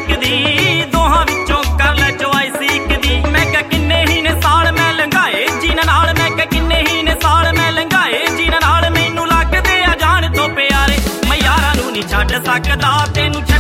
ਇੱਕ ਦੀ, ਦੋਹਾਂ ਵਿੱਚੋਂ ਕਰ ਲੈ ਚੁਆਇਸ ਇੱਕ ਦੀ। ਮੈਂ ਕਿਹਾ ਕਿੰਨੇ ਹੀ ਨੇ ਸਾਲ ਮੈਂ ਲੰਘਾਏ ਜਿਨ੍ਹਾਂ ਨਾਲ, ਮੈਂ ਕਿਹਾ ਕਿੰਨੇ ਹੀ ਨੇ ਸਾਲ ਮੈਂ ਲੰਘਾਏ ਜਿਨ੍ਹਾਂ ਨਾਲ ਮੈਨੂੰ ਲੱਗਦੇ ਆ ਜਾਣ ਤੋਂ ਪਿਆਰੇ। ਮੈਂ ਯਾਰਾਂ ਨੂੰ ਨਹੀਂ ਛੱਡ ਸਕਦਾ ਤੈਨੂੰ